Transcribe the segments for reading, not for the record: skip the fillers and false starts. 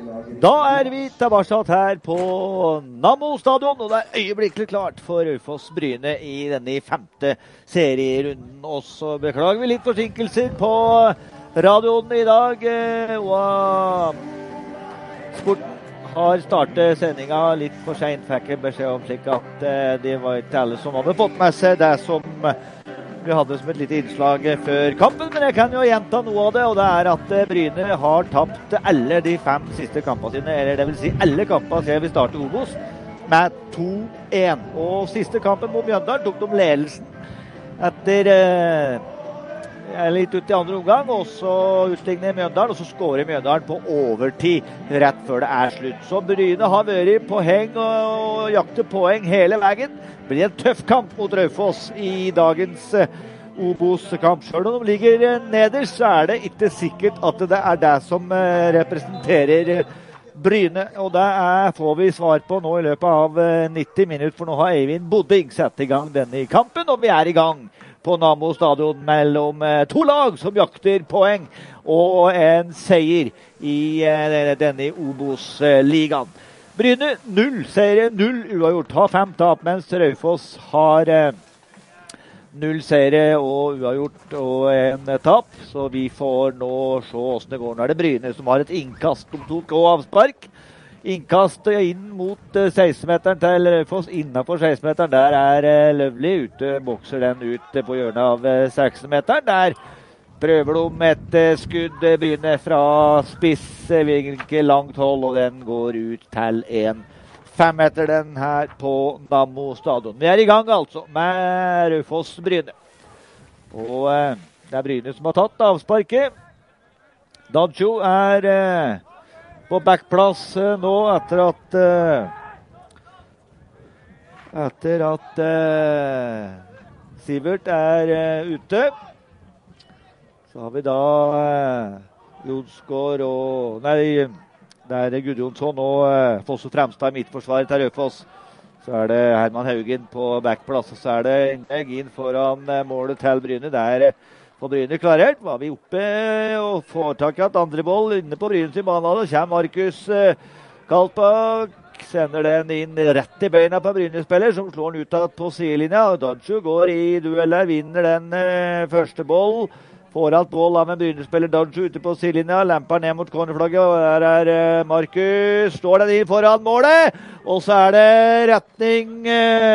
Da vi tilbake her på Nammo stadion, og det øyeblikkelig klart for Raufoss Bryne i denne 5. serierunden. Og så beklager vi litt forsinkelser på radioen i dag. Og sporten har startet sendinga litt for sent, fikk jeg beskjed om, slik at det var ikke alle som hadde fått med seg det som vi hadde som et lite innslag før kampen, men jeg kan jo gjenta noe av det, og det er at Bryne har tapt alle de 5 siste kampene sine, eller det vil si alle kampene siden vi startet Obos, med 2-1. Og siste kampen mot Mjøndalen tok de ledelsen etter litt ut i andre omgang, og så utligner Mjøndalen, og så skårer Mjøndalen på overtid rett før det er slutt. Så Bryne har vært på heng og jakter poeng hele veien. Det blir en tøff kamp mot Raufoss i dagens Obos-kamp. Selv om de ligger nederst, så er det ikke sikkert at det er det som representerer Bryne, og det får vi svar på nå i løpet av 90 minutter, for nå har Eivind Bodding satt i gang denne kampen, og vi er i gang på Nammo stadion mellom 2 lag som jakter poeng og en seier i denne Obos-ligaen. Bryne 0 seire, 0 uavgjort, har 5 tap, mens Raufoss har 0 seire og uavgjort og en tap. Så vi får nå se hvordan det går. Nå er det Bryne som har et innkast om 2 avspark. Innkast inn mot 16-meteren til Raufoss, innenfor 16-meteren. Der er Løvli ute, bokser den ut på hjørnet av 16-meteren. Der prøver de et skudd, Bryne fra spiss, vinkel langt hold, og den går ut til en 5-meter den her på Nammo stadion. Vi er i gang altså med Raufoss Bryne. Og det er Bryne som har tatt avsparket. Dancho er på backplass nå etter at Sivert er ute. Så har vi da Jonsgaard og det er Gudjonsson og Fosso Fremstad i midtforsvaret til Raufoss. Så er det Herman Haugen på backplass, og så er det innlegg inn foran målet til Bryne. Der på Bryne klarert var vi oppe og får tak i et andre boll inne på Brynes i banen. Og kommer Markus Kalpak, sender den inn rett i beina på Bryne-spiller, som slår den ut på sidelinja. Dancho går i dueller, vinner den første boll. Får alt boll av en Bryne-spiller, Dancho ute på sidelinja, lemper ned mot cornerflagget, og der er Markus, står den inn foran målet, og så er det retning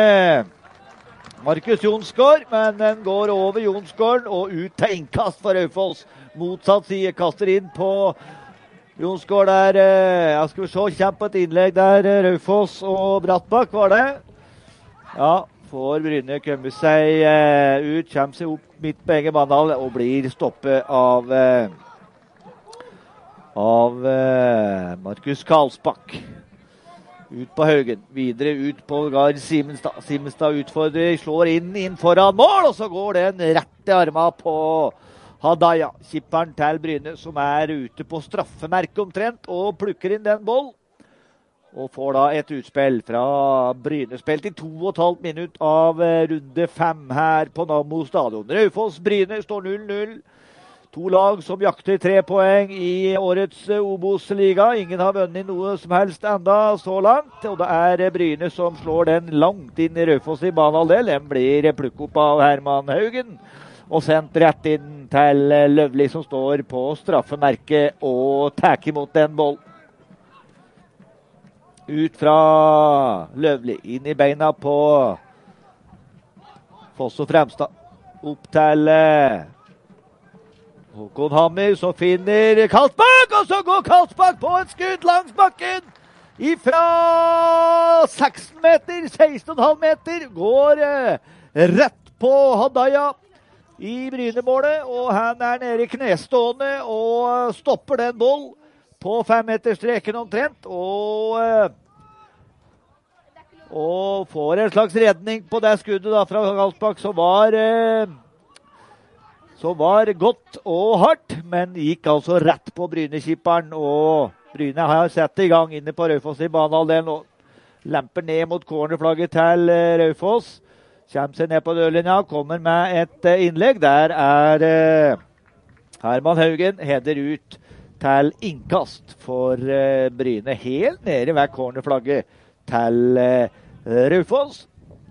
Markus Jonsgaard, men den går over Jonsgaard og ut til innkast for Raufoss. Motsatt side kaster inn på Jonsgaard der. Jeg skal se, kjempe et innlegg der. Raufoss og Brattbakk var det. Ja, får Bryne komme seg ut, kommer seg opp midt på egen banehalv og blir stoppet av Markus Karlsbakk. Ut på Haugen, videre ut på Gard Simenstad. Simenstad utfordrer, slår inn foran mål, og så går den rett i armen på Hadaya, kipperen til Bryne, som er ute på straffemerket omtrent, og plukker inn den boll. Og får da et utspill fra Bryne, spilt i 2,5 minutter av runde 5 her på Nammo stadion. Raufoss Bryne står 0-0. 2 lag som jakter 3 poeng i årets Obos-liga. Ingen har vunnet noe som helst enda så langt. Og det er Bryne som slår den langt inn i Raufoss i banehalvdel. Den blir plukket opp av Herman Haugen. Og sendt rett inn til Løvli, som står på straffemerket og tar imot den boll. Ut fra Løvli, inn i beina på Fosso Fremstad. Opp til Håkon Hammer, som finner Karlsbakk, og så går Karlsbakk på et skudd langs bakken ifra 16 meter, 16,5 meter, går rett på Hadaya i Bryne-målet, og han er nede i knestående og stopper den boll på 5-meterstreken omtrent, og får en slags redning på det skuddet da fra Karlsbakk, som var godt og hardt, men gikk altså rett på Bryne-kipperen, og Bryne har sett i gang inne på Raufoss i banehalvdelen, og lemper ned mot cornerflagget til Raufoss, kommer seg ned på dørlinja, kommer med et innlegg, der er Herman Haugen, header ut til innkast for Bryne. Helt nede ved cornerflagget til Raufoss.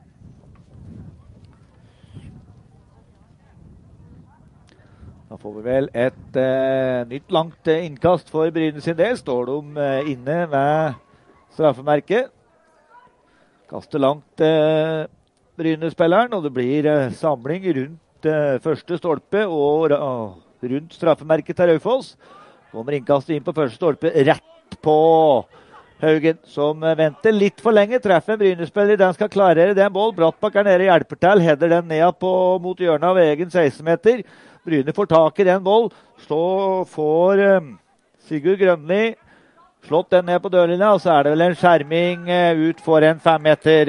Da får vi vel et nytt langt innkast for Bryne sin del. Står de inne ved straffemerket. Kaster langt Bryne-spilleren, og det blir samling rundt første stolpe og rundt straffemerket til Raufoss. Kommer innkastet inn på første stolpe, rett på Haugen, som venter litt for lenge. Treffer en Bryne-spiller, den skal klarere den boll. Brattbakk er nede, hjelper til, header den ned mot hjørnet av egen 16-meter. Bryne får tak i den boll, får Sigurd Grønli slått den ned på dørlinja, og så er det vel en skjerming ut for en 5-meter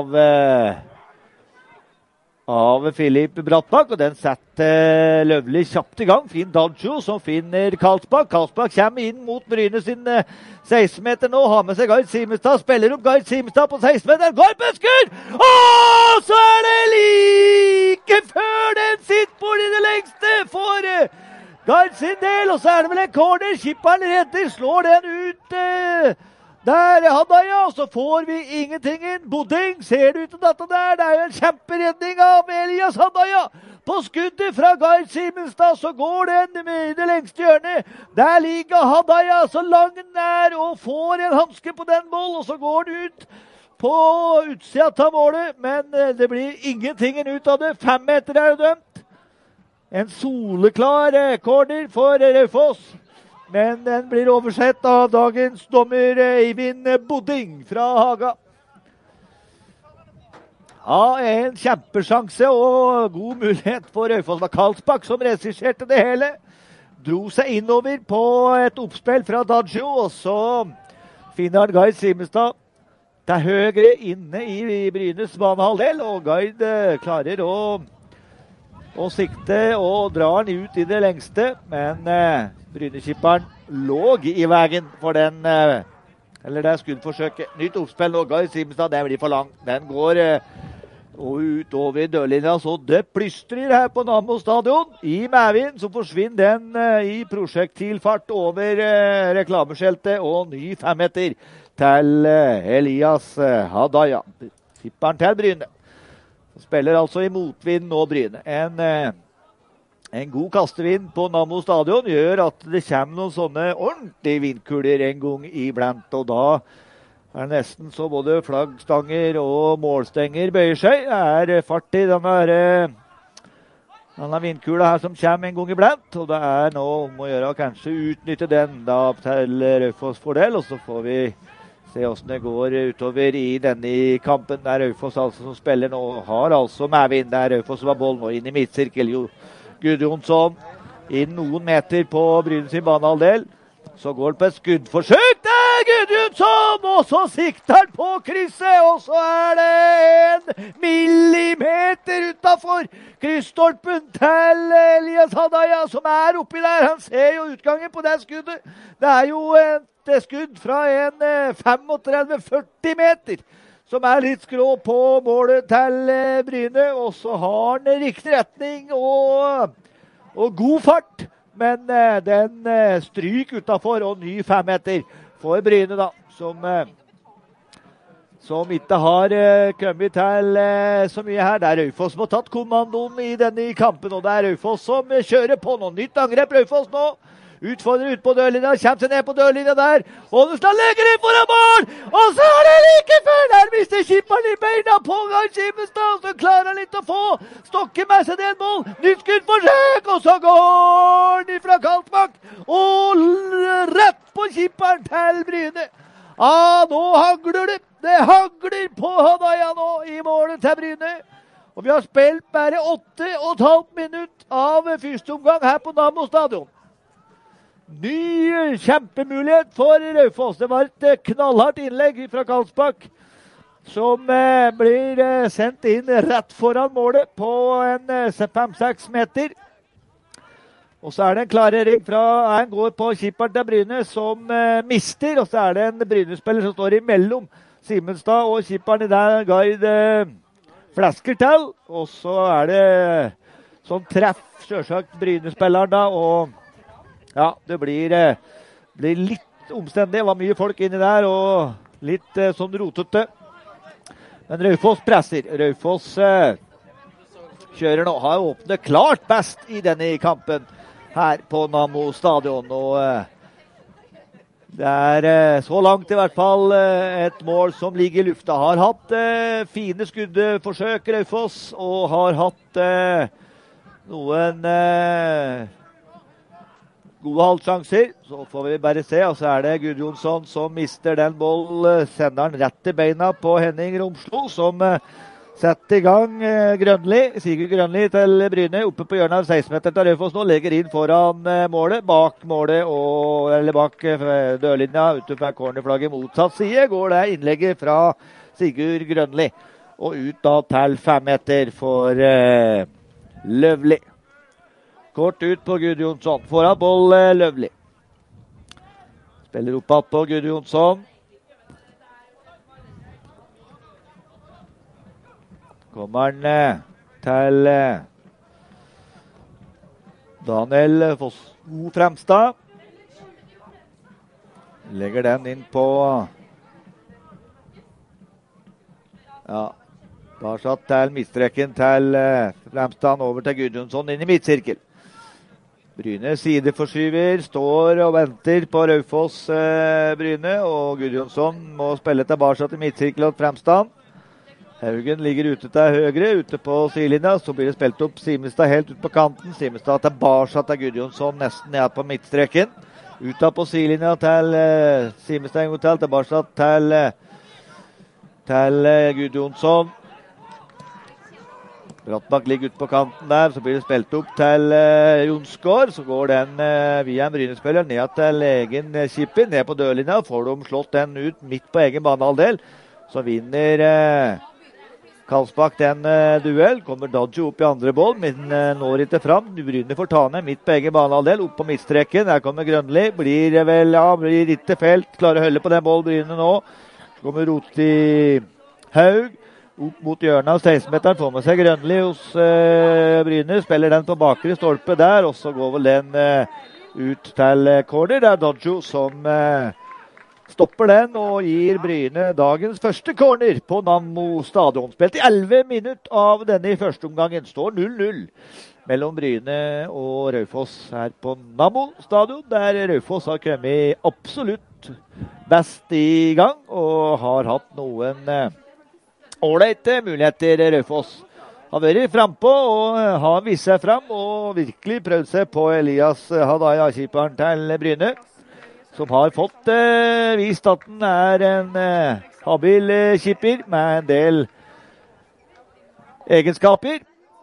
av Filip Brattbakk, og den setter Løvli kjapt i gang. Fin Dadjo som finner Karlsbakk. Karlsbakk kommer inn mot Bryne sin 16-meter nå, har med seg Gard Simenstad, spiller opp Gard Simenstad på 16-meteren, går på skudd! Og så er det like før den sitter bort i det lengste for Gard sin del, og så er det vel en corner. Skipperen redder, slår den ut der Hadaya, og så får vi ingenting inn. Boding ser det ut til dette der. Det er jo en kjemperedning av Elias Hadaya. På skuddet fra Gard Simenstad så går den med det lengste hjørnet. Der ligger Hadaya så lang den er og får en hanske på den boll, og så går den ut på utsida av målet, men det blir ingenting ut av det. 5 meter er jo dømt. En soleklar corner for Raufoss, men den blir oversett av dagens dommer Eivind Boding fra Haga. Ja, en kjempesjanse og god mulighet for Raufoss. Det var Karlsbakk som regisserte det hele. Dro seg innover på et oppspill fra Dadjo, og så finner han Gard Simenstad. Det er høyre inne i Brynes banehalvdel, og Gard klarer å sikte og drar den ut i det lengste, men Bryneskipperen lå i veien for den, eller det er skuddforsøket. Nytt oppspill nå, Gard Simenstad, den blir for lang. Den går utover dørlinja, så det plystrer her på Nammo stadion. I medvind så forsvinner den i prosjektilfart over reklameskjeltet, og ny 5-meter til Elias Hadaya. Skipperen til Bryne. Spiller altså i motvind nå, Bryne. En god kastevind på Nammo stadion gjør at det kommer noen sånne ordentlige vindkuler en gang iblant, og da er det nesten så både flaggstanger og målstenger bøyer seg. Det er fart i denne vindkula her som kommer en gang iblant, og det er nå om å gjøre å kanskje utnytte den da til Raufoss fordel, og så får vi se hvordan det går utover i denne kampen. Det er Raufoss altså som spiller nå, har altså medvind. Det er Raufoss som har boll nå inn i midtsirkel. Gudjonsson inn noen meter på Bryne sin banehalvdel. Så går det på et skuddforsøk. Det er Gudjonsson! Og så sikter han på krysset, og så er det 1 millimeter utenfor kryssstolpen til Elias Hadaya, som er oppi der. Han ser jo utgangen på det skuddet. Det er jo et skudd fra en 35-40 meter, som er litt skrå på målet til Bryne, og så har han riktig retning og god fart, men den stryker utenfor, og ny 5-meter for Bryne da, som ikke har kommet til så mye her. Det er Raufoss som har tatt kommandoen i denne kampen, og det er Raufoss som kjører på noe nytt angrep. Raufoss nå utfordrer ut på dørlinja, kommer seg ned på dørlinja der, og Onestad legger inn foran mål, og så er det like før, der mister Skipperen i beina på Gard Simenstad, så klarer han litt å få stokke med seg den mål, nytt skuddforsøk, og så går den fra Karlsbakk, og rett på Skipperen til Bryne. Nå hagler det hagler på Hadaya nå i målet til Bryne, og vi har spilt bare 8,5 minutter av første omgang her på Nammo stadion. Ny kjempemulighet for Raufoss. Det var et knallhardt innlegg fra Karlsbakk, som blir sendt inn rett foran målet på en 5-6 meter. Og så er det en klarering fra en går på Skipperen til Bryne, som mister, og så er det en Bryne-spiller som står imellom Simenstad og Skipperen i der Gard flasker til, og så er det sånn treff selvsagt Bryne-spilleren da, og Ja, det blir litt omstendig. Det var mye folk inni der, og litt sånn rotete. Men Raufoss presser. Raufoss kjører nå. Har åpnet klart best i denne kampen her på Nammo stadion. Og det er så langt i hvert fall et mål som ligger i lufta. Har hatt fine skuddforsøk Raufoss, og har hatt noen gode halvsjanser. Så får vi bare se, og så er det Gudjonsson som mister den ball, sender den rett til beina på Henning Romslo, som setter i gang Grønli. Sigurd Grønli til Bryne, oppe på hjørnet av 16-meter til Raufoss nå, legger inn foran målet, bak målet, eller bak dørlinja, ute fra cornerflagget motsatt side, går det innlegget fra Sigurd Grønli, og ut da til 5 meter for Løvli. Kort ut på Gudjonsson, foran boll Løvli. Spiller opp på Gudjonsson. Kommer han til Daniel Fosso Fremstad. Legger den inn på Barsatt til midtstreken til Fremstad, over til Gudjonsson inn i midtsirkel. Bryne sideforskyver, står og venter på Raufoss Bryne, og Gudjonsson må spille til Barsatt i midtsirkel og Fremstad. Haugen ligger ute til høyre, ute på sidelinja, så blir det spilt opp Simestad helt ut på kanten. Simestad tilbake til Gudjonsson, nesten ned på midtstreken. Ut på sidelinja til Simestad en gang til, tilbake til Gudjonsson. Brattbakk ligger ute på kanten der, så blir det spilt opp til Jonsgaard. Så går den via en Bryne-spiller ned til egen Kippin, ned på dørlinja. Får de slått den ut midt på egen banehalvdel, så vinner Karlsbakk den duell. Kommer Dadju opp i andre boll, men når ikke fram. Bryne får ta ned midt på egen banehalvdel, opp på midtstreken. Der kommer Grønli. Blir ikke felt. Klarer å holde på den bollen Bryne nå. Så kommer Roti Haug opp mot hjørnet av 16-meteren. Får med seg Grønli hos Bryne. Spiller den på bakre stolpe der, og så går vel den ut til corner. Det er Dadju som stopper den og gir Bryne dagens første corner på Nammo stadion. Spilt i 11 minutter av denne i første omgangen. Står 0-0 mellom Bryne og Raufoss her på Nammo stadion, der Raufoss har kommet absolutt best i gang og har hatt noen ålreite muligheter. Raufoss har vært frempå og har vist seg fram og virkelig prøvd seg på Elias Hadaya, keeperen til Bryne, som har fått vist at den er en habil keeper med en del egenskaper.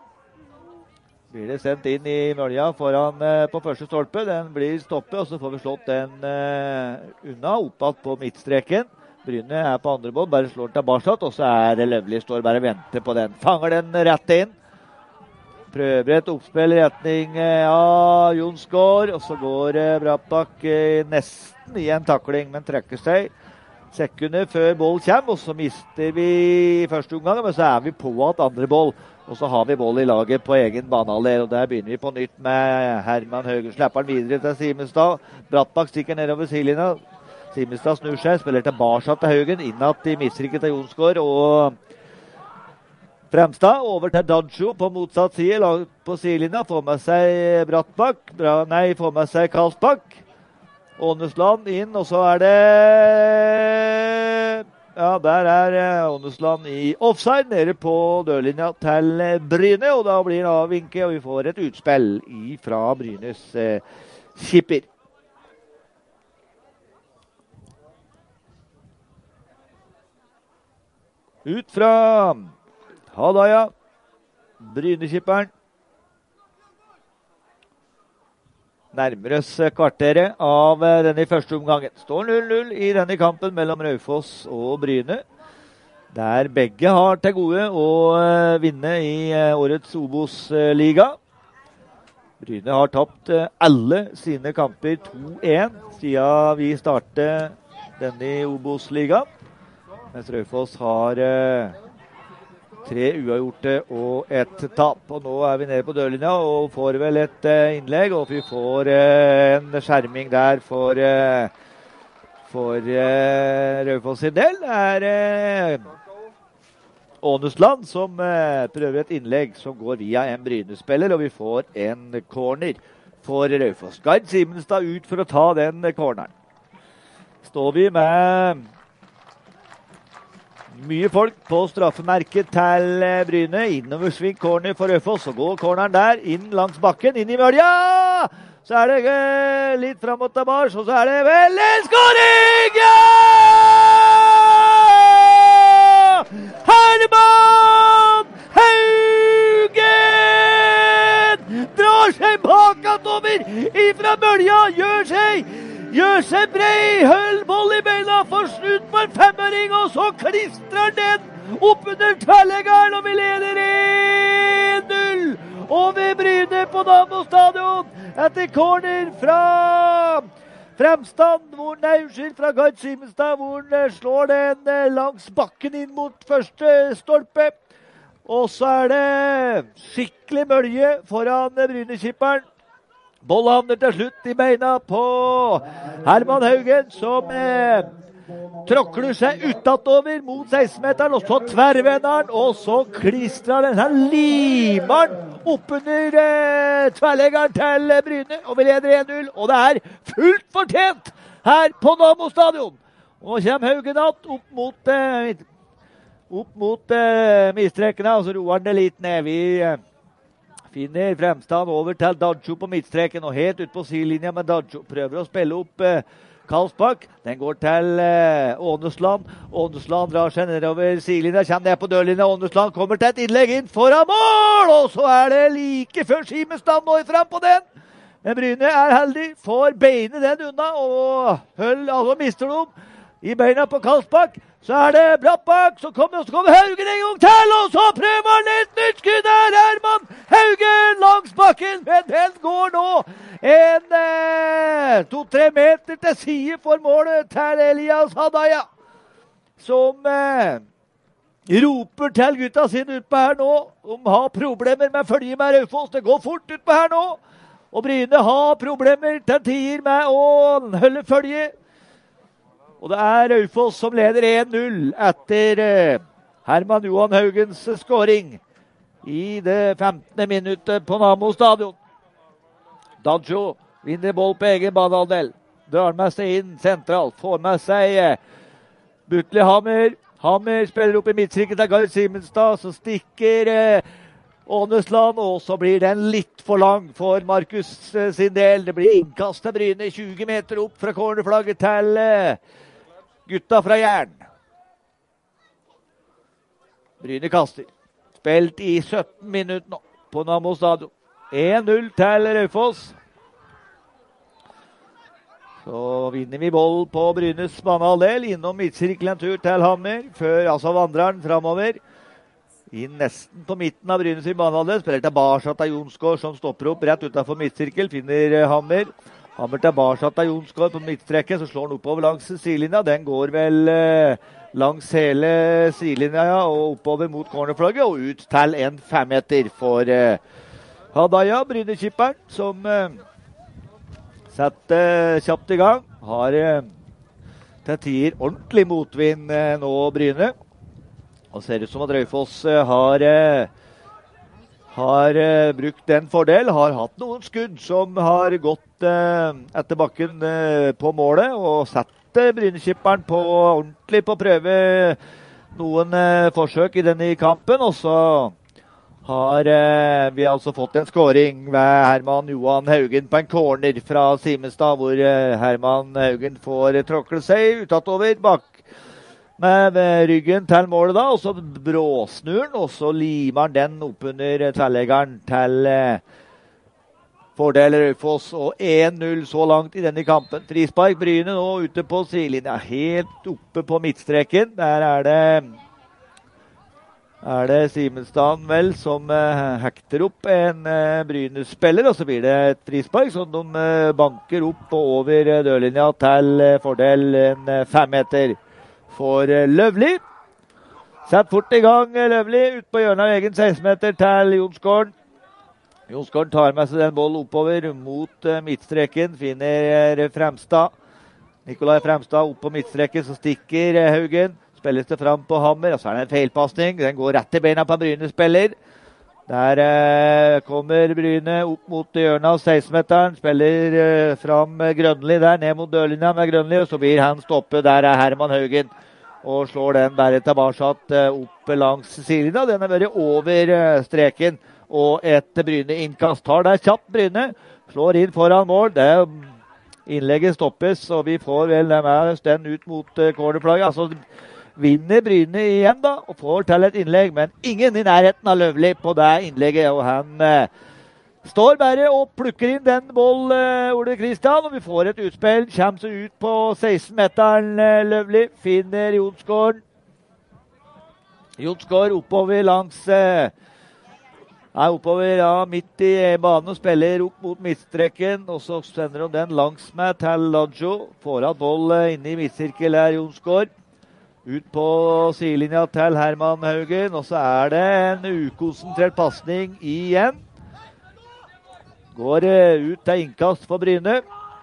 Blir det sendt inn i mølja foran på første stolpe. Den blir stoppet, og så får vi slått den unna, oppad på midtstreken. Bryne er på andre boll, bare slår tilbake, og så er det Løvli, står bare og venter på den. Fanger den rett inn. Prøver et oppspill i retning av Jonsgaard, og så går Brattbakk nesten i en takling, men trekker seg sekunder før boll kommer, og så mister vi i første omgang, men så er vi på at andre boll, og så har vi boll i laget på egen banehalvdel, og der begynner vi på nytt med Herman Haugen. Slipper den videre til Simestad. Brattbakk stikker nedover sidelinja. Simestad snur seg, spiller tilbake til Haugen, innad i midtstreken til Jonsgaard, og Fremstad over til Dadju på motsatt side, på sidelinja, får med seg Brattbakk, får med seg Karlsbakk. Ånesland inn, og så er det der er Ånesland i offside, nede på dørlinja til Bryne, og da blir det avvinket, og vi får et utspill fra Brynes skipper. Ut fra Hadaya, Bryneskipperen. Nærmer oss kvarteret av denne første omgangen. Står 0-0 i denne kampen mellom Raufoss og Bryne, der begge har til gode å vinne i årets Obos-liga. Bryne har tapt alle sine kamper 2-1 siden vi startet denne i Obos-liga, mens Raufoss har 3 uavgjorte og et tap. Og nå vi nede på dørlinja og får vel et innlegg, og vi får en skjerming der for Raufoss sin del. Ånesland som prøver et innlegg som går via en Bryne-spiller, og vi får en corner for Raufoss. Gard Simenstad ut for å ta den corneren. Står vi med mye folk på straffemerket til Bryne. Innoversving corner for Raufoss, og går corneren der, inn langs bakken, inn i mølja! Så det litt frem mot Bars, og så det vel en skåring! Ja! Herman Haugen drar seg bakatover ifra mølja, gjør seg brei, høllboll i beina, får snudd på en 5-øring, og så klistrer den opp under tverrleggeren, og vi leder 1-0 over Bryne på Nammo stadion etter corner fra Fremstand, fra Gard Simenstad, hvor den slår den langs bakken inn mot første stolpe. Og så det skikkelig mølje foran Bryne-kipperen. Boll havner til slutt i beina på Herman Haugen, som tråkler seg utatover mot 16-meteren, og så tverrvender han, og så klistrer den her limer oppunder tverrleggeren til Bryne, og vi leder 1-0, og det fullt fortjent her på Nammo stadion. Og nå kommer Haugen opp mot midtstrekene, og så roer han det litt ned. Vi finner Fremstand over til Dadjo på midtstreken, og helt ut på sidelinja med Dadjo. Prøver å spille opp Karlsbakk. Den går til Ånesland. Ånesland drar seg nedover sidelinja, kommer ned på dørlinja. Ånesland kommer til et innlegg inn foran mål, og så det like før Simenstad når frem på den. Men Bryne heldig, får beine den unna, og mister de i beina på Karlsbakk. Så det Brattbakk, så kommer Haugen en gang til, og så prøver han et nytt skudd der, Herman Haugen langs bakken, men den går nå 2-3 meter til side for målet til Elias Hadaya, som roper til gutta sine utpå her nå, de har problemer med følge med Raufoss, det går fort utpå her nå, og Bryne har problemer til tider med å holde følge. Og det Raufoss som leder 1-0 etter Herman Johan Haugens skåring i det 15. minuttet på Nammo stadion. Dadjo vinner boll på egen banehalvdel. Drar med seg inn sentralt. Får med seg Butli Hammer. Hammer spiller opp i midtstrikken til Gard Simenstad. Så stikker Ånesland, og så blir den litt for lang for Markus sin del. Det blir innkast til Bryne 20 meter opp fra cornerflagget til gutta fra Jern. Bryne kaster. Spilt i 17 minutter nå på Nammo stadion. 1-0 til Raufoss. Så vinner vi boll på Brynes banehalvdel. Innom midtsirkelen tur til Hammer. Vandrer den fremover. Inn nesten på midten av Brynes banehalvdel. Spiller tilbake til Jonsgaard, som stopper opp rett utenfor midtsirkel. Finner Hammer. Hammer tilbake til Jonsgaard på midtstreken, så slår han oppover langs sidelinja. Den går vel langs hele sidelinja og oppover mot cornerflagget og ut til en 5-meter for Hadaya, Bryne-kipperen, som setter kjapt i gang. Har til tider ordentlig motvind nå, Bryne. Og ser ut som at Raufoss har brukt den fordel, har hatt noen skudd som har gått etter bakken på målet, og satt Bryne-kipperen ordentlig på prøve noen forsøk i denne kampen, og så har vi altså fått en skåring ved Herman Johan Haugen på en corner fra Simenstad, hvor Herman Haugen får tråkle seg utatover bak med ryggen til målet da, og så bråsnur den, og så limer han den oppunder tverrleggeren til fordel Raufoss, og 1-0 så langt i denne kampen. Frispark Bryne nå ute på sidelinja, helt oppe på midtstreken. Der det Simenstad vel som hekter opp en Bryne-spiller, og så blir det et frispark som de banker opp og over dørlinja til fordel en 5-meter for Løvli. Sett fort i gang Løvli ut på hjørnet av egen 16-meter til Jonsgården. Jonsgården tar med seg den bollen oppover mot midtstreken, finner Fremstad. Nikolai Fremstad opp på midtstreken, så stikker Haugen. Spilles det fram på Hammer, og så er det en feilpasning. Den går rett i beina på en Bryne-spiller. Der kommer Bryne opp mot hjørnet av 16-meteren. Spiller fram Grønli der, ned mot dørlinja med Grønli, og så blir han stoppet. Der er Herman Haugen. Og slår den bare tilbake opp langs sidelinja. Den har vært over streken. Og et Bryne-innkast tar der kjapt Bryne. Slår inn foran mål. Det innlegget stoppes, og vi får vel den ut mot cornerflagget. Altså vinner Bryne igjen da, og får til et innlegg. Men ingen i nærheten av Løvli på det innlegget. Og han står bare og plukker inn den boll, Ole Kristian, og vi får et utspill. Kommer seg ut på 16-meteren, Løvli. Finner Jonsgården. Jonsgård oppover langs oppover midt i banen og spiller opp mot midtstreken. Og så sender de den langs med til Ladjo. Får av boll inne i midtsirkel her, Jonsgård. Ut på sidelinja til Herman Haugen. Og så er det en ukonsentrert passning igjen. Går ut til innkast for Bryne.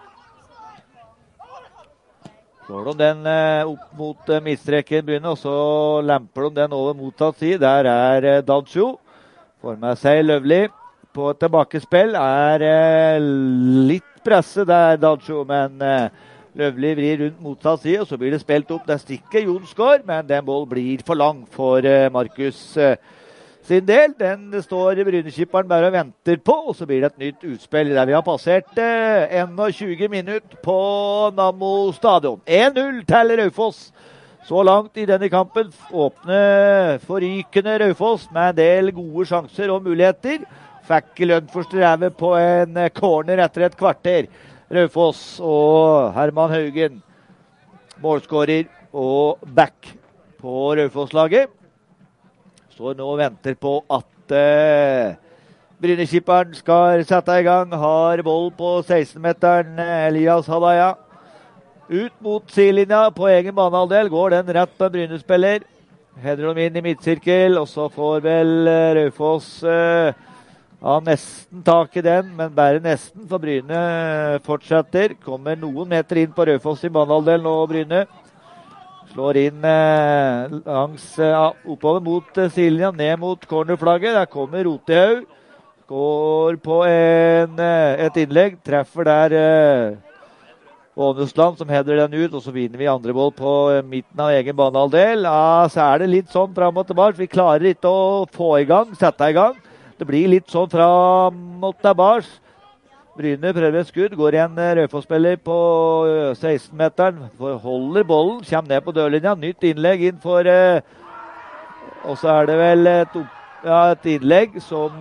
Slår de den opp mot midtstreken Bryne, og så lemper de den over motsatt side. Der er Dadsjo. Får med seg Løvli på et tilbakespill. Litt presse der, Dadsjo, men Løvli vrir rundt motsatt side, og så blir det spilt opp. Der stikker Jonsgård, men den boll blir for lang for Markus sin del. Den står Bryneskipperen bare og venter på, og så blir det et nytt utspill der vi har passert 21 minutter på Nammo stadion. 1-0 til Raufoss. Så langt i denne kampen. Åpne, forrykende Raufoss med en del gode sjanser og muligheter. Fikk lønn for strevet på en corner etter et kvarter. Raufoss og Herman Haugen, målskårer og back på Raufoss-laget. Står nå og venter på at Bryneskipperen skal sette i gang. Har boll på 16-meteren, Elias Hadaya. Ut mot sidelinja på egen banehalvdel. Går den rett på en Bryne-spiller. Header dem inn i midtsirkel, og så får vel Raufoss nesten tak i den, men bare nesten, for Bryne fortsetter. Kommer noen meter inn på Raufoss i banehalvdel nå, Bryne. Slår inn langs oppover mot sidelinja, ned mot cornerflagget. Der kommer Rotehaug. Går på et innlegg. Treffer der Ånesland som header den ut, og så vinner vi andre boll på midten av egen banehalvdel. Så er det litt sånn fram og tilbake. Vi klarer ikke å få i gang, sette i gang. Det blir litt sånn fram og tilbake. Bryne prøver et skudd, går en Raufoss-spiller på 16-meteren, holder bollen, kommer ned på dørlinja, nytt innlegg inn for, og så er det vel et innlegg som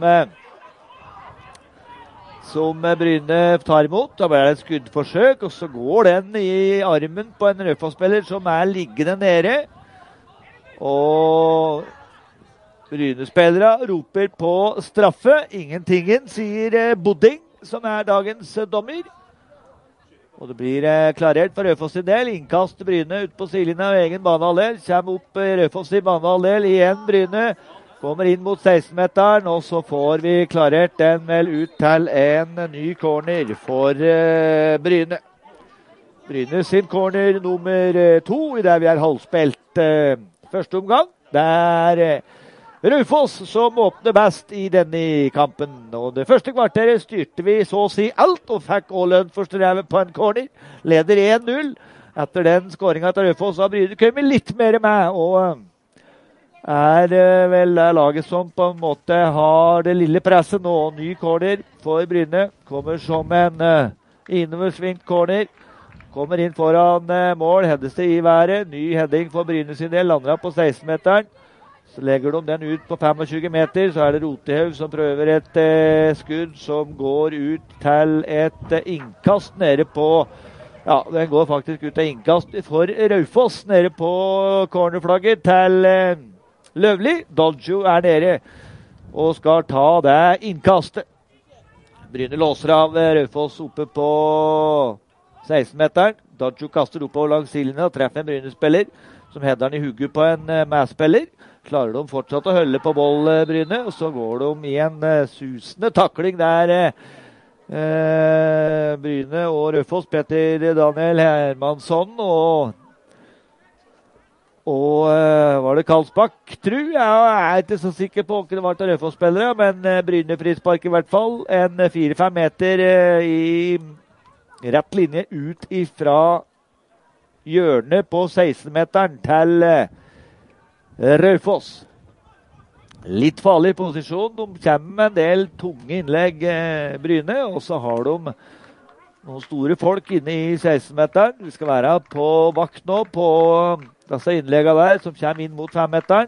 Bryne tar imot. Da blir det et skuddforsøk, og så går den i armen på en Raufoss-spiller som er liggende nede, og Bryne-spillere roper på straffe. Ingentingen, sier Budding, som er dagens dommer. Og det blir klarert for Raufoss sin del. Innkast Bryne ut på sidelinja av egen banehalvdel. Kommer opp Raufoss i banehalvdel. Igjen Bryne. Kommer inn mot 16-meteren, og så får vi klarert den vel ut til en ny corner for Bryne. Bryne sin corner nummer 2 i det vi har halvspilt første omgang. Det er Raufoss som åpner best i denne kampen. Og det første kvarteret styrte vi så å si alt, og fikk også lønn for strevet på en corner. Leder 1-0. Etter den skåringen til Raufoss har Bryne kommet litt mer med, og er vel det laget som på en måte har det lille presset nå. Ny corner for Bryne. Kommer som en innoversvingt corner. Kommer inn foran mål. Heddes det i været. Ny heading for Bryne sin del. Lander på 16-meteren. Så legger de den ut på 25 meter, så er det Rotehaug som prøver et skudd som går ut til et innkast nede på, ja, den går faktisk ut til innkast for Raufoss nede på cornerflagget til Løvli. Dodjo er nede og skal ta det innkastet. Bryne låser av Raufoss oppe på 16-meteren. Dadjo kaster oppover langs sidelinja og treffer en Bryne-spiller som header den i hugget på en Mæ-spiller. Klarer de fortsatt å holde på boll, Bryne, og så går de i en susende takling der Bryne og Raufoss, Petter Daniel Hermansson og var det Karlsbakk, tror jeg? Jeg er ikke så sikker på hvem det var til Raufoss-spillere, men Bryne frispark i hvert fall. En 4-5 meter i rett linje ut ifra hjørnet på 16-meteren til Raufoss. Litt farlig posisjon. De kommer med en del tunge innlegg, Bryne, og så har de noen store folk inne i 16-meteren. Vi skal være på vakt nå på disse innleggene der, som kommer inn mot 5-meteren.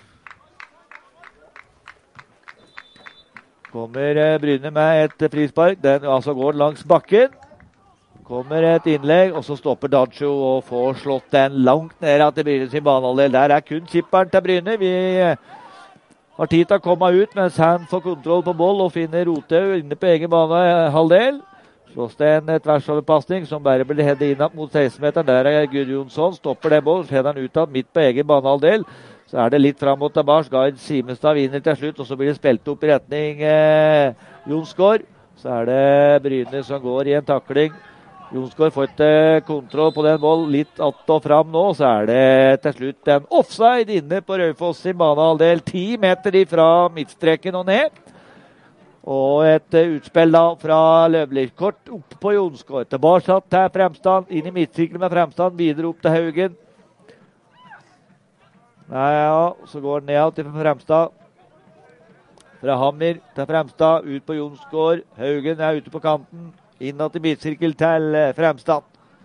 Kommer Bryne med et frispark. Den altså går langs bakken. Kommer et innlegg, og så stopper Dadjo og får slått den langt ned til Bryne sin banehalvdel. Der er kun kipperen til Bryne. Vi har tid til å komme ut mens han får kontroll på boll og finner Rothaug inne på egen banehalvdel. Slås det en tversoverpasning som bare blir headet inn mot 16-meteren. Der er Gudjonsson, stopper den bollen, header han ut midt på egen banehalvdel. Så er det litt fram mot tilbake. Gard Simenstad vinner til slutt, og så blir det spilt opp i retning Jonsgaard. Så er det Bryne som går i en takling. Jonsgaard får ikke kontroll på den boll, litt att og fram nå, så er det til slutt en offside inne på Raufoss sin banehalvdel, 10 meter ifra midtstreken og ned. Og et utspill da fra Løvli, kort opp på Jonsgaard, tilbake til Fremstad, inn i midtsiklen med Fremstad, videre opp til Haugen. Ja, så går den ned til Fremstad. Fra Hammer til Fremstad, ut på Jonsgaard, Haugen er ute på kanten. Innad til midtsirkel til Fremstad.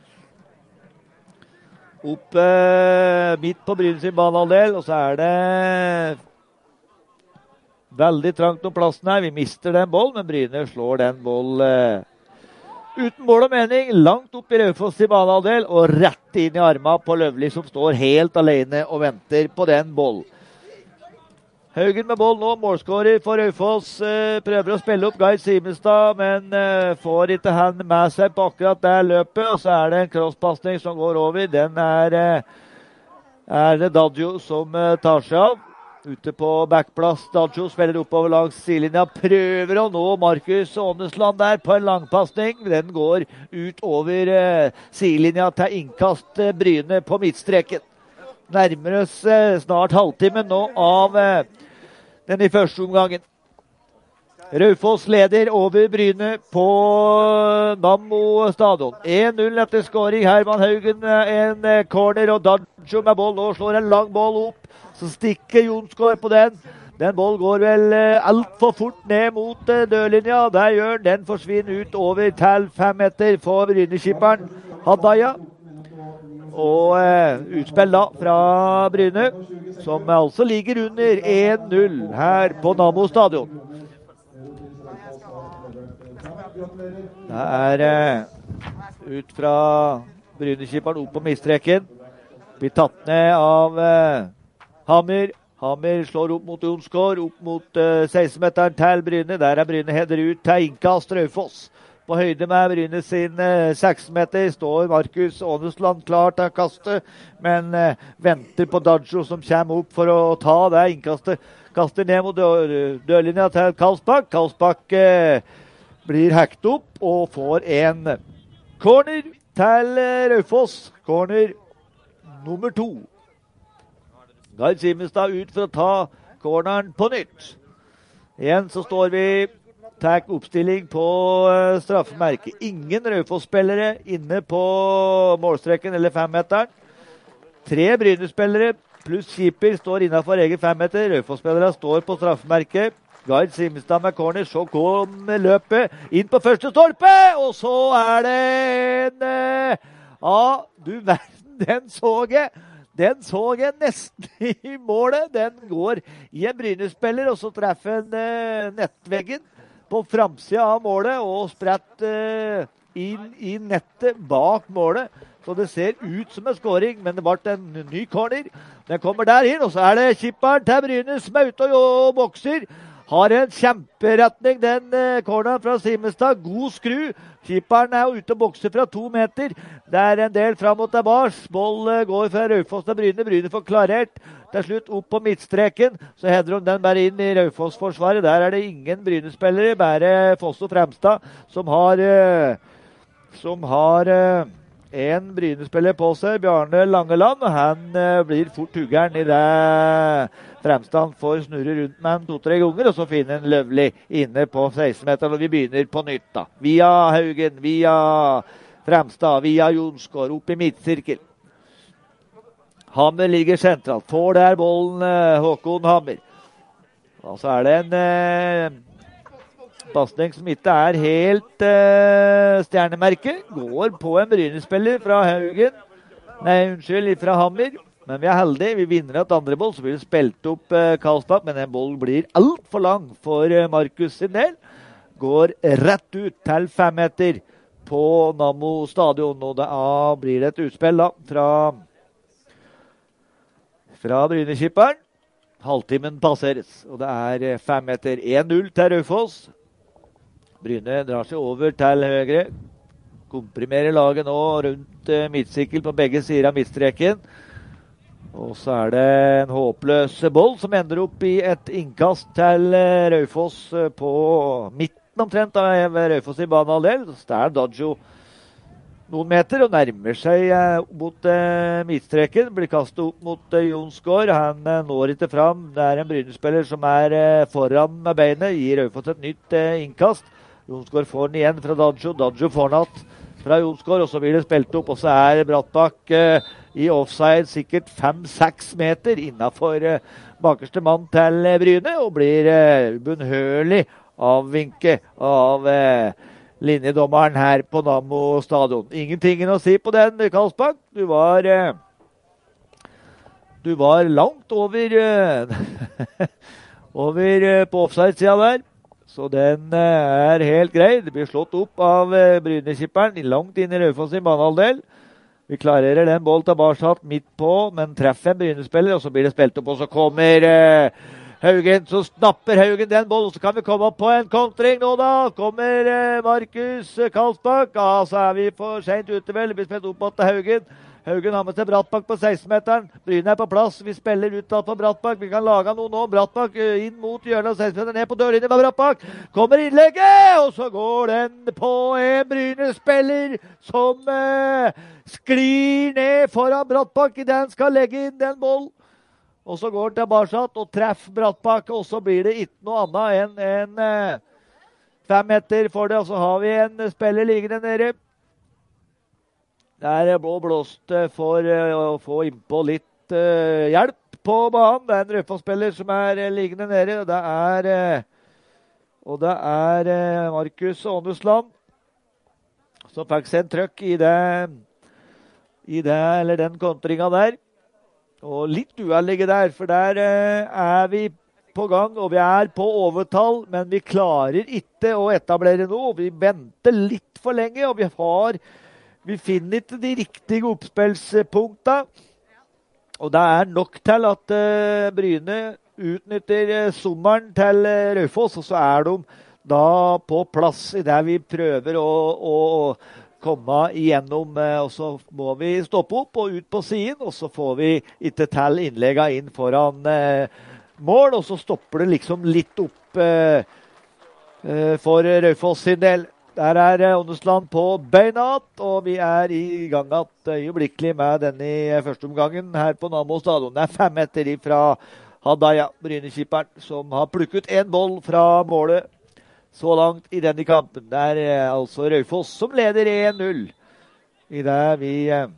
Opp midt på Bryne sin banehalvdel, og så er det veldig trangt om plassen her. Vi mister den boll, men Bryne slår den boll uten mål og mening. Langt opp i Raufoss sin banehalvdel, og rett inn i armene på Løvli, som står helt alene og venter på den boll. Haugen med boll nå, målskårer for Raufoss, prøver å spille opp Gard Simenstad, men får ikke han med seg på akkurat det løpet, og så er det en crosspasning som går over. Den er det Dadjo som tar seg av. Ute på backplass, Dadjo spiller oppover langs sidelinja, prøver å nå Markus Ånesland der på en langpasning. Den går ut over sidelinja til innkast Bryne på midtstreken. Nærmer oss snart halvtimen nå av den i første omgangen. Raufoss leder over Bryne på Nammo stadion. 1-0 etter skåring. Herman Haugen en corner, og Dadjo med boll nå slår en lang boll opp. Så stikker Jonsgaard på den. Den boll går vel alt for fort ned mot dørlinja. Der gjør den forsvinner ut over til 5 meter for Bryne-skipperen Hadaya. Og utspill da fra Bryne, som altså ligger under 1-0 her på Nammo stadion. Det er ut fra Bryne-skipperen opp på midtstreken. Blir tatt ned av Hammer. Hammer slår opp mot Jonsgaard, opp mot 16-meteren til Bryne. Der er Bryne header ut til innkast Raufoss. På høyde med Bryne sin 6 meter står Markus Ånesland klar til å kaste, men venter på Dadjo som kommer opp for å ta det innkastet. Kaster ned mot dørlinja til Karlsbakk. Karlsbakk blir hekt opp og får en corner til Raufoss. Corner nummer 2. Gard Simenstad ut for å ta corneren på nytt. Igjen så står vi tar oppstilling på straffemerket. Ingen Raufoss-spillere inne på målstreken eller 5-meteren. 3 Bryne-spillere pluss keeper står innenfor egen 5-meter. Raufoss-spillere står på straffemerket. Gard Simenstad med corner, så kom løpet inn på første stolpe, og så er det en du verden, den så jeg. Den så jeg nesten i målet. Den går i en Bryne-spiller, og så treffer en nettveggen på framsida av målet og spredt inn i nettet bak målet. Så det ser ut som en skåring, men det ble en ny corner. Den kommer der inn, og så er det kipperen til Bryne som er ute og bokser. Har en kjemperetning, den corneren fra Simestad. God skru. Keeperen er jo ute og bokser fra 2 meter. Det er en del fram og tilbake. Boll går fra Raufoss til Bryne. Bryne får klarert. Til slutt opp på midtstreken. Så header de den bare inn i Raufoss-forsvaret. Der er det ingen Bryne-spillere, bare Foss og Fremstad, som har en Bryne-spiller på seg, Bjarne Langeland. Han blir fort huggeren i det Fremstad får snurre rundt med en 2-3 ganger, og så finner en Løvli inne på 16-meteren, og vi begynner på nytt da. Via Haugen, via Fremstad, via Jonsgaard, opp i midtsirkel. Hammer ligger sentralt, får der bollen Håkon Hammer. Og så er det en pasning som ikke er helt stjernemerke. Går på en Bryne-spiller fra Haugen. Nei, unnskyld, fra Hammer. Men vi er heldige. Vi vinner et andre boll, så blir det spilt opp Karlsbakk. Men en boll blir alt for lang for Markus sin del. Går rett ut til 5 meter på Nammo stadion. Og da blir det et utspill da, fra Bryne-kipperen. Halvtimen passeres, og det er 5 meter 1-0 til Raufoss. Bryne drar seg over til høyre. Komprimerer laget nå rundt midtsirkel på begge sider av midtstreken. Og så er det en håpløs boll som ender opp i et innkast til Raufoss på midten omtrent av Raufoss i banehalvdel. Så der er Daggio noen meter og nærmer seg mot midtstreken. Blir kastet opp mot Jonsgaard. Han når ikke fram. Det er en Bryne-spiller som er foran med beinet. Gir Raufoss et nytt innkast. Jonsgaard får den igjen fra Daggio. Daggio får den att fra Jonsgaard, og så blir det spilt opp. Og så er Brattbakk i offside sikkert 5-6 meter innenfor bakerste mann til Bryne, og blir ubønnhørlig avvinket av linjedommeren her på Nammo stadion. Ingenting å si på den, Karlsbakk. Du var langt over på offside-sida der. Så den er helt grei. Det blir slått opp av Bryne-kipperen langt inn i Raufoss i banehalvdel. Vi klarerer den boll tilbake midt på, men treffer en Bryne-spiller, og så blir det spilt opp, og så kommer Haugen, så snapper Haugen den bollen, og så kan vi komme opp på en kontring nå da. Kommer Markus Karlsbakk, så er vi for sent ute vel, det blir spilt opp til Haugen. Haugen har med seg Brattbakk på 16-meteren. Bryne er på plass. Vi spiller ut på Brattbakk. Vi kan lage noe nå. Brattbakk inn mot hjørnet av 16-meteren. Ned på dørlinjen med Brattbakk. Kommer innlegget! Og så går den på en Bryne-spiller som sklir ned foran Brattbakk i den skal legge inn den boll. Og så går den tilbake og treffer Brattbakk. Og så blir det ikke noe annet enn 5 meter for det. Og så har vi en spiller liggende nede. Det er blåst for å få innpå litt hjelp på banen. Det er en Raufoss-spiller som er liggende nede. Og det er Markus Ånesland som fikk seg en trøkk i den kontringa der. Og litt uheldige der, for der er vi på gang, og vi er på overtall, men vi klarer ikke å etablere noe. Vi venter litt for lenge, og vi finner ikke de riktige oppspillspunktene, og det er nok til at Bryne utnytter sommeren til Raufoss, og så er de da på plass i det vi prøver å komme igjennom, og så må vi stoppe opp og ut på siden, og så får vi ikke til innleggene inn foran mål, og så stopper det liksom litt opp for Raufoss sin del. Der er Ånesland på beina, og vi er i gang øyeblikkelig med denne første omgangen her på Nammo stadion. Det er 5 meter fra Hadaya, Bryne-kipperen, som har plukket en boll fra målet så langt i denne kampen. Det er altså Raufoss som leder 1-0 i det vi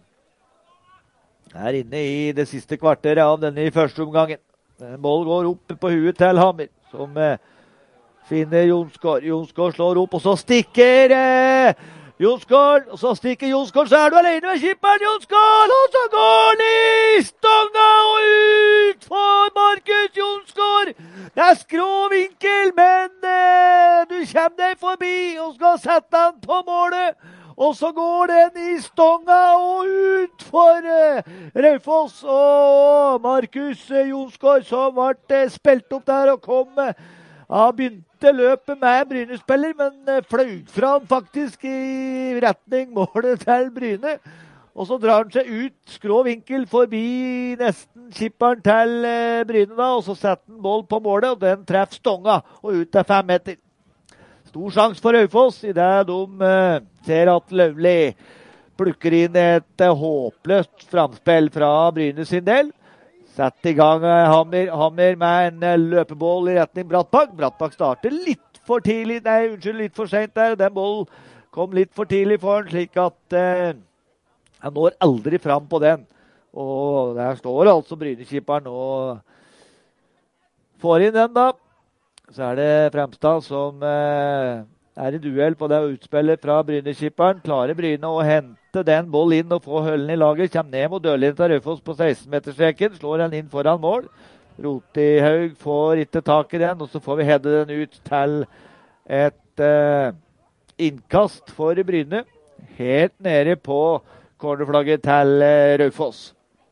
er inne i det siste kvarteret av denne første omgangen. En boll går opp på huet til Hammer, som finner Jonsgaard. Jonsgaard slår opp, og så stikker Jonsgaard. Og så stikker Jonsgaard, så er du alene med kipperen, Jonsgaard! Og så går den i stanga og ut for Markus Jonsgaard! Det er skrå vinkel, men du kommer deg forbi og skal sette den på målet. Og så går den i stanga og ut for Raufoss og Markus Jonsgaard, som ble spilt opp der og kom Ja, begynte løpet med Bryne-spiller, men fløyt fra han faktisk i retning målet til Bryne. Og så drar han seg ut, skrå vinkel forbi nesten kipperen til Bryne da, og så setter han boll på målet, og den treffer stonga og ut til 5 meter. Stor sjans for Raufoss i det de ser at Løvli plukker inn et håpløst framspill fra Bryne sin del. Sett i gang Hammer med en løpebål i retning Brattbakk. Brattbakk starter litt for tidlig, litt for sent der. Den bollen kom litt for tidlig for han, slik at han når aldri fram på den. Og der står altså Bryne-kipperen og får inn den da. Så er det Fremstad som er i duell på det utspillet fra Bryne-kipperen. Klarer Bryne å hente den boll inn og få høllen i laget. Kommer ned mot dørlinjen til Raufoss på 16-meterstreken. Slår den inn foran mål. Rotihaug får ikke tak i den, og så får vi hedde den ut til et innkast for Bryne. Helt nede på cornerflagget til Raufoss.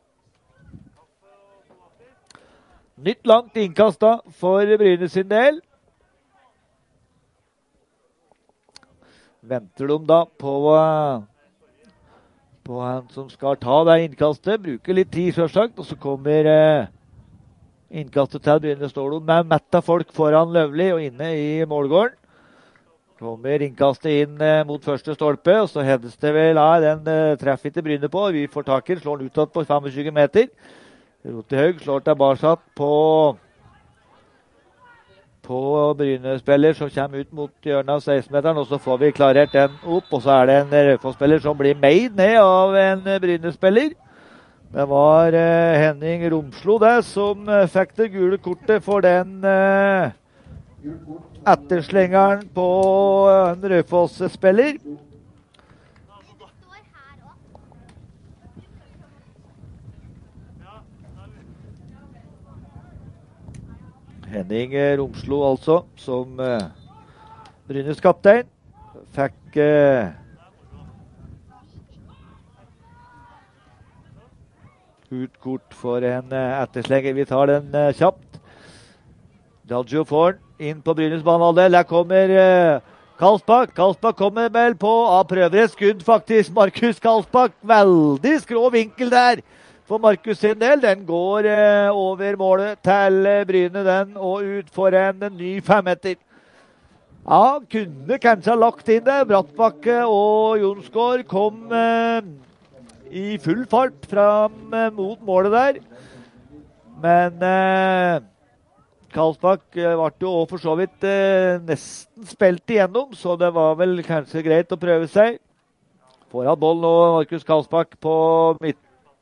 Nytt langt innkast da for Bryne sin del. Venter de da på han som skal ta det innkastet. Bruker litt tid selvsagt, og så kommer innkastet til Bryne. Står de med metta folk foran Løvli og inne i målgården. Kommer innkastet inn mot første stolpe, og så hedes det vel den treffer ikke Bryne på. Vi får tak i den, slår den utad på 25 meter. Rotehaug slår tilbake på Bryne-spiller som kommer ut mot hjørnet av 16-meteren, og så får vi klarert den opp, og så er det en Raufoss-spiller som blir made ned av en Bryne-spiller. Det var Henning Romslo det som fikk det gule kortet for den etterslengeren på en Raufoss-spiller. Henning Romslo altså, som Brynes kaptein, fikk ut kort for en etterslenger. Vi tar den kjapt. Daggio får den inn på Brynes banehalvdel. Der kommer Karlsbakk. Karlsbakk kommer vel på, prøver et skudd faktisk. Markus Karlsbakk, veldig skrå vinkel der. For Markus sin del, den går over målet til Bryne den, og ut for en ny 5-meter. Ja, kunne kanskje ha lagt inn det. Brattbakke og Jonsgaard kom i full fart fram mot målet der. Men Karlsbakk ble jo for så vidt nesten spilt igjennom, så det var vel kanskje greit å prøve seg. Får av boll nå Markus Karlsbakk på midten.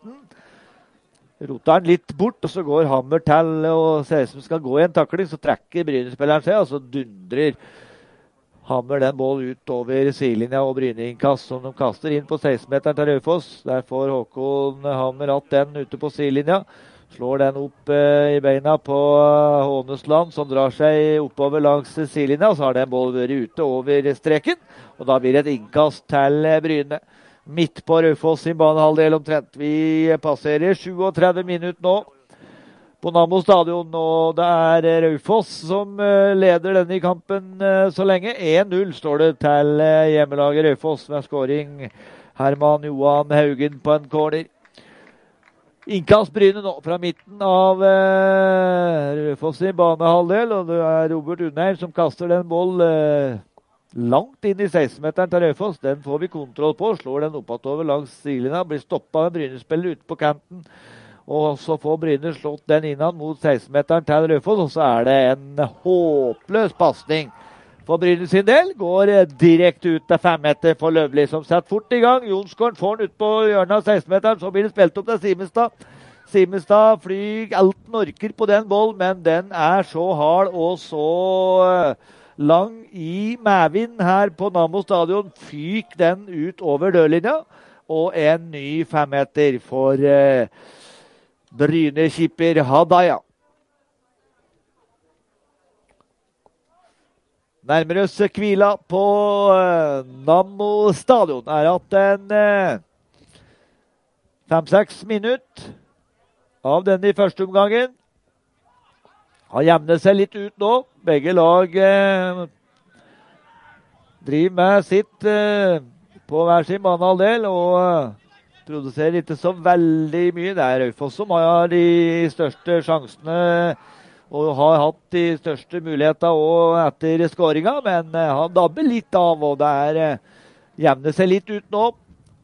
Roter han litt bort, og så går Hammer til og ser ut som skal gå i en takling. Så trekker Bryne-spilleren seg, og så dundrer Hammer den boll ut over sidelinja og Bryne-innkast som de kaster inn på 16-meteren til Raufoss. Der får Håkon Hammer hatt den ute på sidelinja. Slår den opp i beina på Hånesland, som drar seg oppover langs sidelinja. Og så har den boll vært ute over streken, og da blir det et innkast til Bryne. Midt på Raufoss sin banehalvdel omtrent. Vi passerer 37 minutter nå på Nammo stadion, og det er Raufoss som leder denne kampen så lenge. 1-0 står det til hjemmelaget Raufoss med skåring Herman Johan Haugen på en corner. Innkast Bryne nå fra midten av Raufoss sin banehalvdel, og det er Robert Undheim som kaster den boll langt inn i 16-meteren til Raufoss. Den får vi kontroll på, slår den oppover langs sidelinja, blir stoppet av en Bryne-spiller ute på kanten, og så får Bryne slått den innan mot 16-meteren til Raufoss, og så er det en håpløs passning for Bryne sin del. Går direkte ut til 5 meter for Løvli, som setter fort i gang. Jonsgaard får den ut på hjørnet av 16-meteren, så blir det spilt opp til Simenstad. Simenstad flyg alt den orker på den boll, men den er så hard og så lang i medvind her på Nammo stadion. Fyk den ut over dørlinja, og en ny 5-meter for Bryne-skipper Hadaya. Nærmer oss hvila på Nammo stadion. Er at en 5-6 minutter av denne i første omgangen. har jevnet seg litt ut nå. Begge lag driver med sitt på hver sin banehalvdel og produserer ikke så veldig mye. Det Raufoss som har de største sjansene og har hatt de største mulighetene og etter skåringa, men han dabber litt av, og det jevner seg litt ut nå.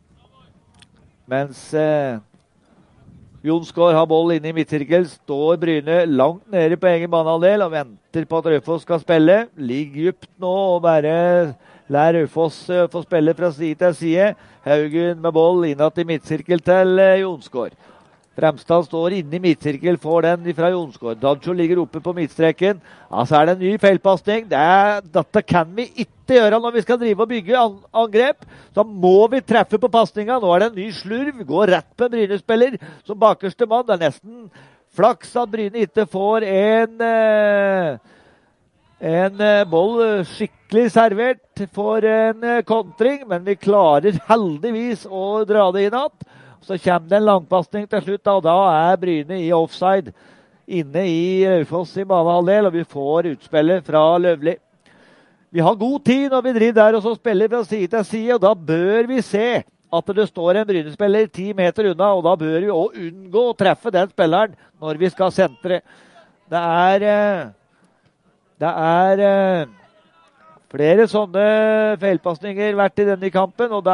Mens Jonsgaard har boll inne i midtsirkel, står Bryne langt nede på egen banehalvdel og venter på at Raufoss skal spille. Ligger dypt nå og bare lær Raufoss få spille fra side til side. Haugen med boll innad i midtsirkel til Jonsgaard. Fremstad står inne i midtsirkel, får den fra Jonsgaard. Dancho ligger oppe på midtstreken. Ja, så det en ny feilpasning. Dette kan vi ikke gjøre når vi skal drive og bygge angrep. Så må vi treffe på pasninga. Nå det en ny slurv. Går rett på en Bryne-spiller som bakerste mann. Det nesten flaks at Bryne ikke får en boll skikkelig servert for en kontring. Men vi klarer heldigvis å dra det inn att. Så kommer det en langpasning til slutt, og da Bryne i offside inne i Raufoss i banehalvdel, og vi får utspillet fra Løvli. Vi har god tid når vi driver der og så spiller fra side til side, og da bør vi se at det står en Bryne-spiller 10 meter unna, og da bør vi også unngå å treffe den spilleren når vi skal sentre. Det er flere sånne feilpasninger vært i denne kampen, og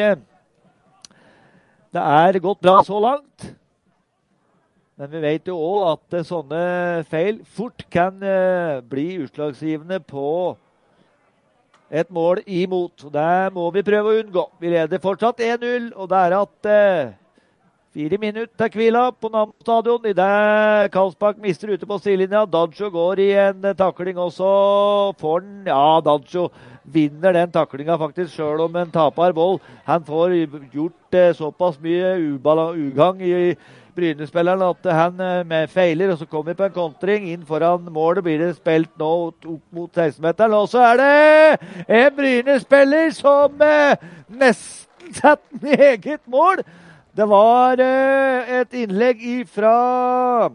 det gått bra så langt. Men vi vet jo også at sånne feil fort kan bli utslagsgivende på et mål imot. Det må vi prøve å unngå. Vi leder fortsatt 1-0, og det at 4 minutter til hvila på Nammo stadion. I det Karlsbakk mister ute på sidelinja. Dancho går i en takling, og så får den, Dancho vinner den taklinga faktisk, selv om en taper boll. Han får gjort såpass mye ugang i Bryne-spilleren at han med feiler, og så kommer vi på en kontring inn foran målet. Blir det spilt nå opp mot 16-meteren, og så det en Bryne-spiller som nesten setter den i eget mål. Det var et innlegg ifra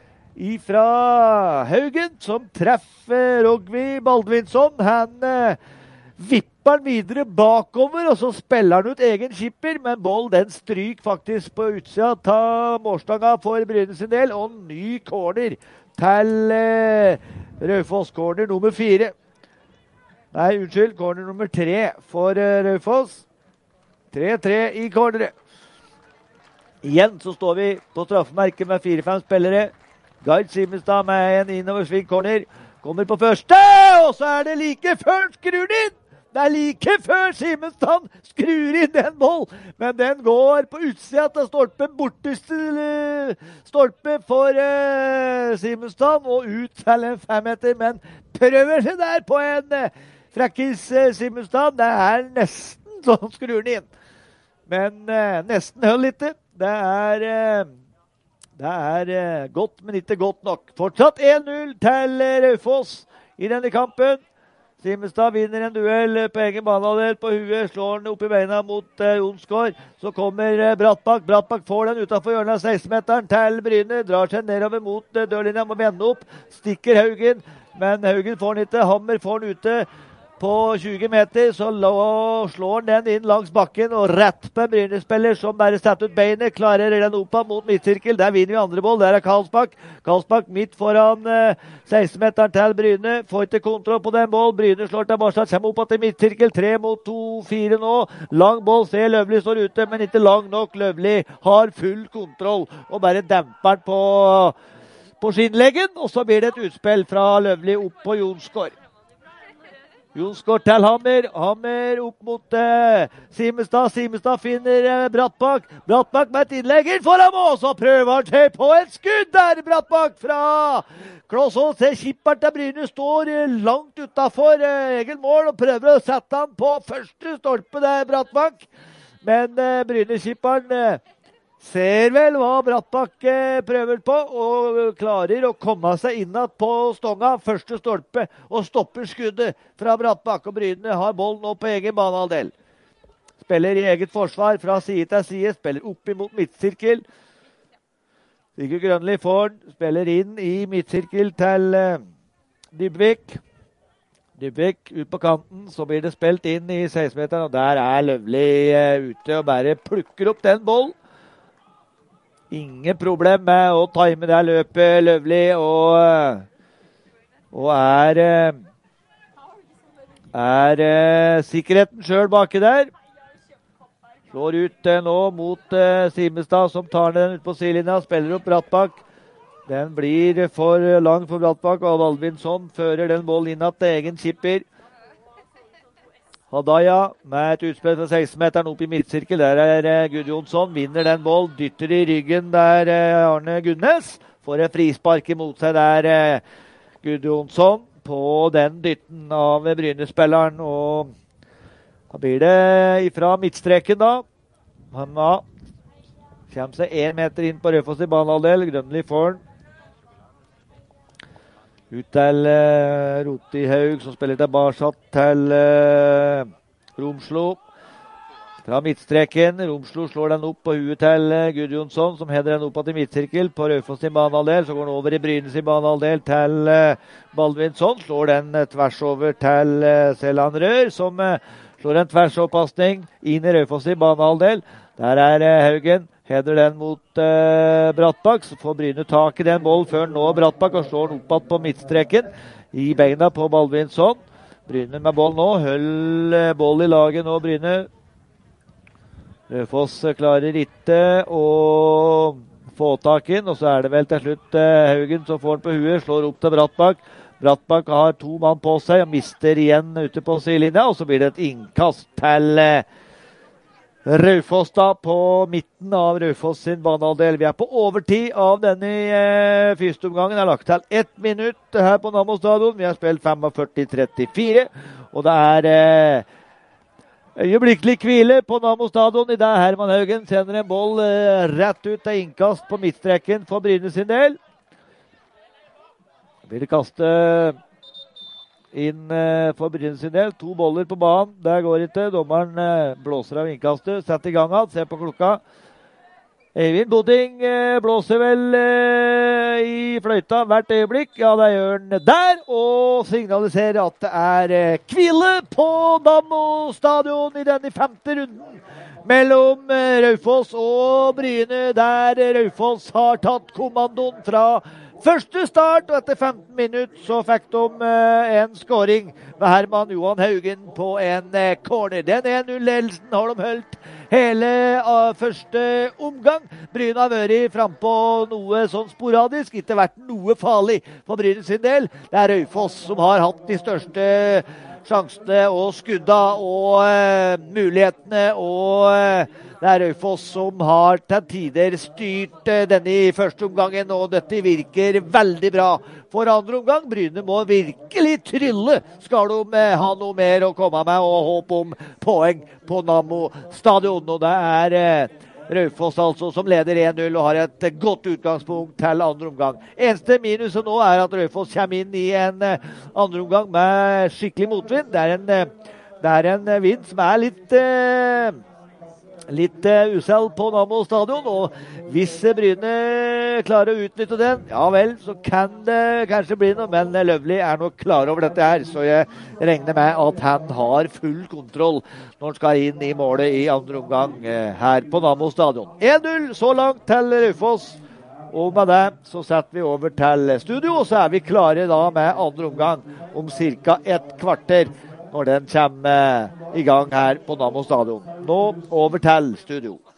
Haugen som treffer Rogvi Baldvinsson. Han vipper den videre bakover, og så spiller han ut egen skipper, men boll den stryker faktisk på utsida av målstanga for Bryne sin del, og ny corner til Raufoss. Corner nummer 4. Nei, unnskyld, corner nummer 3 for Raufoss. 3-3 i corneret. Igjen så står vi på straffemerket med 4-5 spillere. Gard Simenstad med en innoversving corner. Kommer på første, og så det like før skrur den inn! Det like før Simenstad skrur inn den boll, men den går på utsida til stolpen, borteste stolpe for Simenstad, og ut til en 5-meter, men prøver seg der på en frekkis Simenstad. Det nesten sånn skrur den inn, men nesten høll litt. Det er godt, men ikke godt nok. Fortsatt 1-0 til Raufoss i denne kampen. Simenstad vinner en duell på egen banehalvdel på huet, slår den opp i beina mot Jonsgaard. Så kommer Brattbakk. Brattbakk får den utenfor hjørnet av 16-meteren til Bryne. Drar seg nedover mot dørlinja, må vende opp. Stikker Haugen, men Haugen får den ikke. Hammer får den ute. På 20 meter så slår den inn langs bakken og rett på en Bryne-spiller som bare setter ut beinet, klarer den opp mot midtsirkel. Der vinner vi andre boll, der Karlsbakk. Karlsbakk midt foran 16-meteren til Bryne, får ikke kontroll på den boll. Bryne slår tilbake, kommer opp til midtsirkel, 3 mot 2, 4 nå. Lang boll, ser Løvli står ute, men ikke lang nok. Løvli har full kontroll og bare demper den på skinnleggen, og så blir det et utspill fra Løvli opp på Jonsgaard. Jonsgaard til Hammer. Hammer opp mot Simenstad. Simenstad finner Brattbakk. Brattbakk med et innlegg inn foran mål. Så prøver han seg på et skudd der. Brattbakk fra Klåsås. Kipperen til Bryne står langt utenfor egen mål og prøver å sette han på første stolpe der, Brattbakk. Men Bryne-kipperen ser vel hva Brattbakk prøver på, og klarer å komme seg innad på stonga, første stolpe, og stopper skuddet fra Brattbakk. Og Bryne har bollen nå på egen banehalvdel. Spiller i eget forsvar fra side til side, spiller opp imot midtsirkel. Sigurd Grønli får den, spiller inn i midtsirkel til Dybvik. Dybvik ut på kanten, så blir det spilt inn i 16-meteren, og der Løvli ute og bare plukker opp den bollen. Ingen problem med å time det løpet, Løvli, og sikkerheten selv baki der. Slår ut nå mot Simestad, som tar den ut på sidelinja, spiller opp Brattbakk. Den blir for lang for Brattbakk, og Valvinsson fører den bollen inn til egen kipper. Hadaya med et utspill fra 16-meteren opp i midtsirkel. Der Gudjonsson, vinner den bollen, dytter i ryggen der Arne Gunnes. Får et frispark imot seg der Gudjonsson på den dytten av Bryne-spilleren, og da blir det ifra midtstreken da. Han kommer seg 1 meter inn på Raufoss i banehalvdel. Grønli får den. Ut til Rotihaug, som spiller tilbake til Romslo. Fra midtstreken. Romslo slår den opp på huet til Gudjonsson, som header den opp til midtsirkel på Raufoss i banehalvdel. Så går den over i Brynes i banehalvdel til Baldvinsson. Slår den tvers over til Seland Rør, som slår en tversoverpasning inn i Raufoss i banehalvdel. Der Haugen. Header den mot Brattbakk, så får Bryne tak i den bollen før nå Brattbakk, og slår den opp på midtstreken i beina på Baldvinsson. Bryne med boll nå, høll boll i laget nå, Bryne. Raufoss klarer ikke å få tak inn, og så det vel til slutt Haugen som får den på huet, slår opp til Brattbakk. Brattbakk har 2 mann på seg og mister igjen ute på sidelinja, og så blir det et innkast til Raufoss da, på midten av Raufoss sin banehalvdel. Vi på overtid av denne første omgangen. Lagt til 1 minutt her på Nammo stadion. Vi har spilt 45-34, og det øyeblikkelig hvile på Nammo stadion. I det Herman Haugen sender en boll rett ut til innkast på midtstreken for Bryne sin del. Blir det kastet inn for Bryne sin del. 2 boller på banen. Der går ikke. Dommeren blåser av innkastet. Sett i gang alt. Se på klokka. Eivind Boding blåser vel i fløyta hvert øyeblikk. Ja, det gjør han der. Og signaliserer at det hvile på Nammo stadion i denne 5. runden mellom Raufoss og Bryne, der Raufoss har tatt kommandoen fra første start, og etter 15 minutter så fikk de en skåring med Herman Johan Haugen på en corner. Den 1-0-ledelsen har de holdt hele første omgang. Bryne har vært frempå noe sånn sporadisk, ikke vært noe farlig for Bryne sin del. Det Raufoss som har hatt de største sjansene og skudda og mulighetene, og det Raufoss som har til tider styrt denne i første omgangen, og dette virker veldig bra for andre omgang. Bryne må virkelig trylle, skal de ha noe mer å komme med og håpe om poeng på Nammo stadion. Og det Raufoss altså som leder 1-0 og har et godt utgangspunkt til andre omgang. Eneste minuset nå at Raufoss kommer inn i en andre omgang med skikkelig motvind. Det en vind som litt usel på Nammo stadion, og hvis Bryne klarer å utnytte den, ja vel, så kan det kanskje bli noe, men Løvli nok klar over dette her, så jeg regner med at han har full kontroll når han skal inn i målet i andre omgang her på Nammo stadion. 1-0 så langt til Raufoss, og med det så setter vi over til studio, og så vi klare da med andre omgang om cirka 1 kvarter, når den kommer i gang her på Nammo stadion. Nå over til studio.